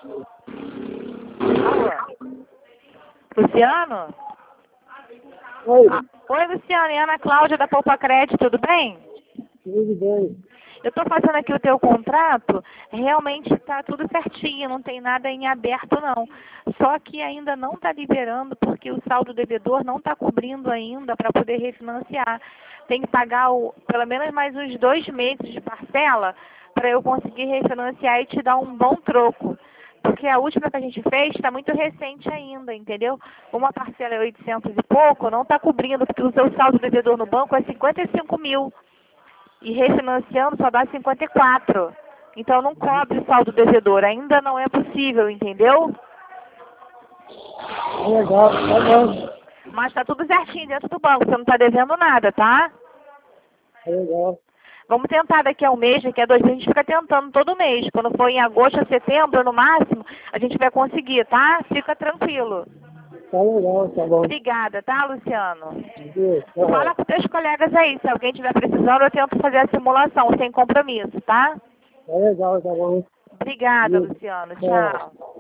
Alô? Luciano? Oi, Oi, Luciano, e Ana Cláudia da Poupa Crédito, tudo bem? tudo bem? Eu estou fazendo aqui o teu contrato, realmente está tudo certinho, não tem nada em aberto não. Só que ainda não está liberando porque o saldo devedor não está cobrindo ainda para poder refinanciar. Tem que pagar pelo menos mais uns 2 meses de parcela para eu conseguir refinanciar e te dar um bom troco. Porque a última que a gente fez está muito recente ainda, entendeu? Uma parcela é 800 e pouco, não está cobrindo, porque o seu saldo devedor no banco é 55 mil. E refinanciando só dá 54. Então não cobre o saldo devedor. Ainda não é possível, entendeu? Legal, tá bom. Mas está tudo certinho dentro do banco. Você não está devendo nada, tá? Legal, Vamos tentar daqui a um mês, daqui a 2 meses, a gente fica tentando todo mês. Quando for em agosto ou setembro, no máximo, a gente vai conseguir, tá? Fica tranquilo. tá legal, tá bom. Obrigada, tá, Luciano? Deus, Fala com teus colegas aí. Se alguém estiver precisando, eu tento fazer a simulação, sem compromisso, tá? tá legal, tá bom. Obrigada, Deus, Luciano. tchau. Tchau.